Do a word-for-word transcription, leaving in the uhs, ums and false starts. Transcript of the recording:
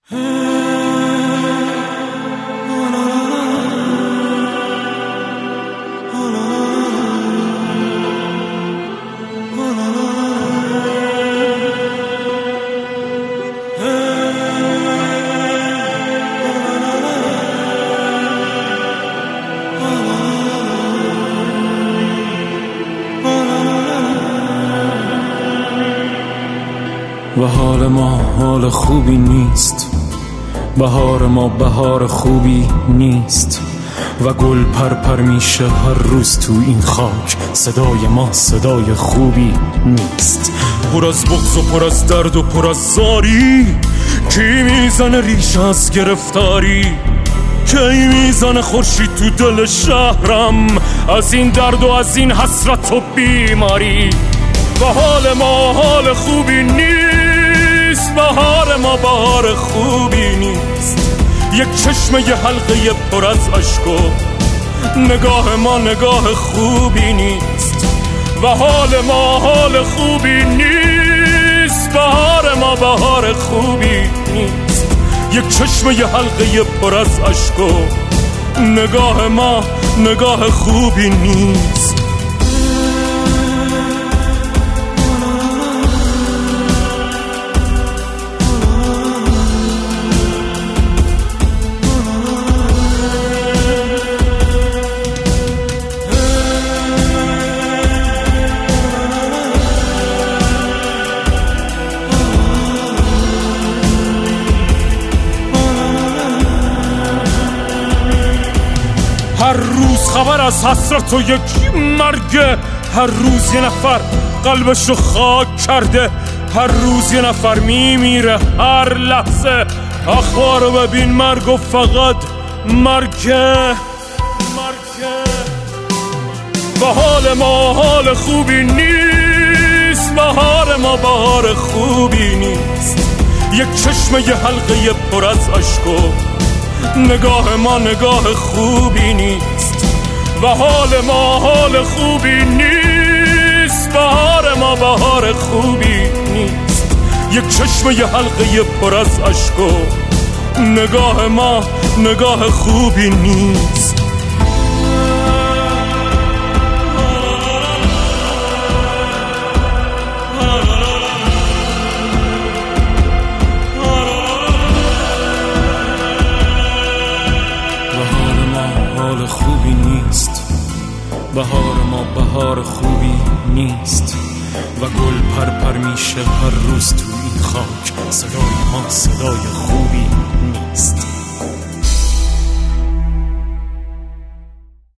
و حال ما حال خوبی نیست، بهار ما بهار خوبی نیست و گل پرپر میشه هر روز تو این خاک، صدای ما صدای خوبی نیست. پر از بغض و پر از درد و پر از زاری، کی میزنه ریشه از گرفتاری، کی میزنه خورشید تو دل شهرم از این درد و از این حسرت و بیماری. و حال ما حال خوبی نیست، بهار ما بهار خوبی نیست. یک چشمه یه حلقه پر از اشک و نگاه ما نگاه خوبی نیست. و حال ما حال خوبی نیست، بهار ما بهار خوبی نیست. یک چشمه یه حلقه پر از اشک و نگاه ما نگاه خوبی نیست. هر روز خبر از حسرت و یک مرگ، هر روز یه نفر قلبشو خاک کرده، هر روز یه نفر میمیره هر لحظه. اخبارو ببین مرگ و فقط مرگه مرگه. و حال ما حال خوبی نیست، بهار ما بهار خوبی نیست. یک چشمه یه حلقه پر از اشک و نگاه ما نگاه خوبی نیست. و حال ما حال خوبی نیست، بهار ما بهار خوبی نیست. یک چشمه یه حلقه پر از اشک و نگاه ما نگاه خوبی نیست. حال خوبی نیست، بهار ما بهار خوبی نیست و گل پرپر میشه هر روز تو این خاک، صدای ما صدای خوبی